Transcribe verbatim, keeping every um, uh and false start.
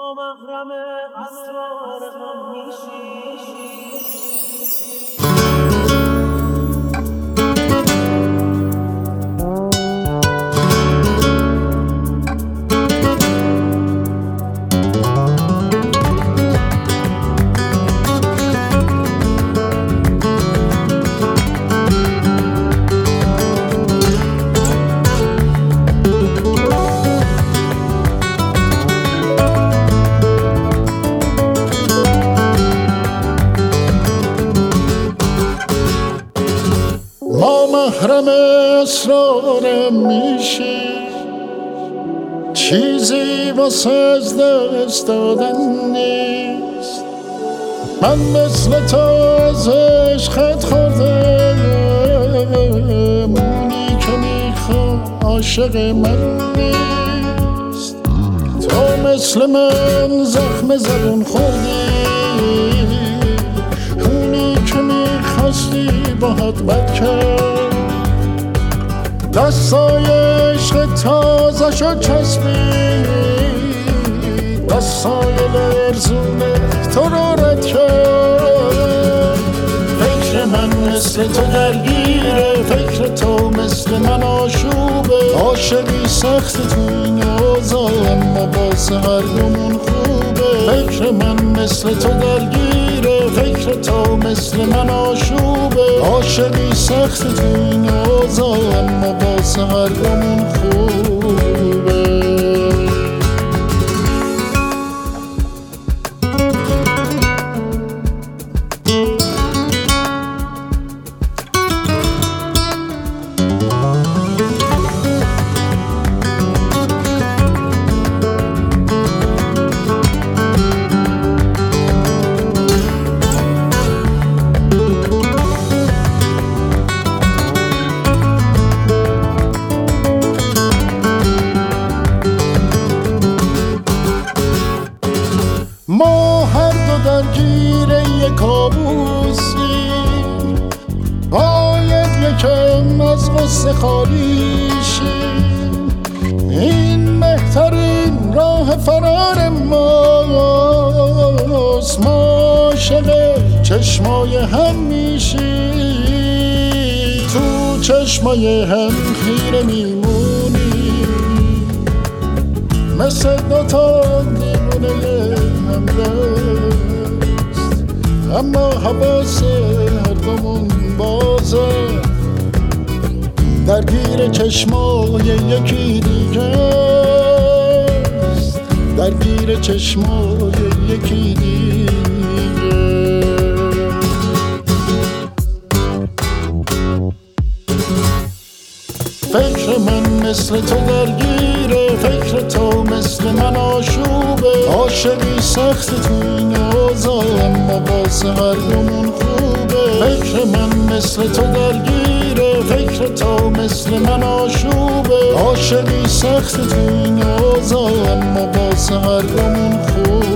محرم اسرار غم میشی. ما محرم اسرارم میشی، چیزی واسه از دست دادن نیست. من مثل تو از عشقت خوردم، اونی که میخوام عاشق من نیست. تو مثل من زخم زبون خوردی، اونی که میخواستی باهات بد کرد. دستای عشق تازه شد چسبید، دستای لرزونه تو رو رد کرد. فکر من مثل تو درگیره، فکر تو مثل من آشوبه. عاشقی سخت تو این اوضاع، اما واسه هر دومون خوبه. فکر من مثل تو درگیره، فکر تو مثل من آشوبه. عاشقی سخت تو این اوضاع، اما واسه هر دومون خوبه. ما هر دو درگیر یک کابوسیم، باید یکم از غصه خالی شیم. این بهترین راه فرار ماست، ما عاشق چشمای هم میشیم. تو چشمای هم خیره میمونیم، مثل دوتا دیوونه هم دست. اما حواس هر دومون بازه، درگیر چشمای یکی دیگه است، درگیر چشمای یکی دیگه. فکر من مثل تو درگیره، فکر تو مثل من آشوبه. عاشقی سخت تو این اوضاع، اما واسه هر دومون خوبه. فکر من مثل تو درگیره، فکر تو مثل من آشوبه. عاشقی سخت تو این اوضاع، اما واسه هر دومون خوبه.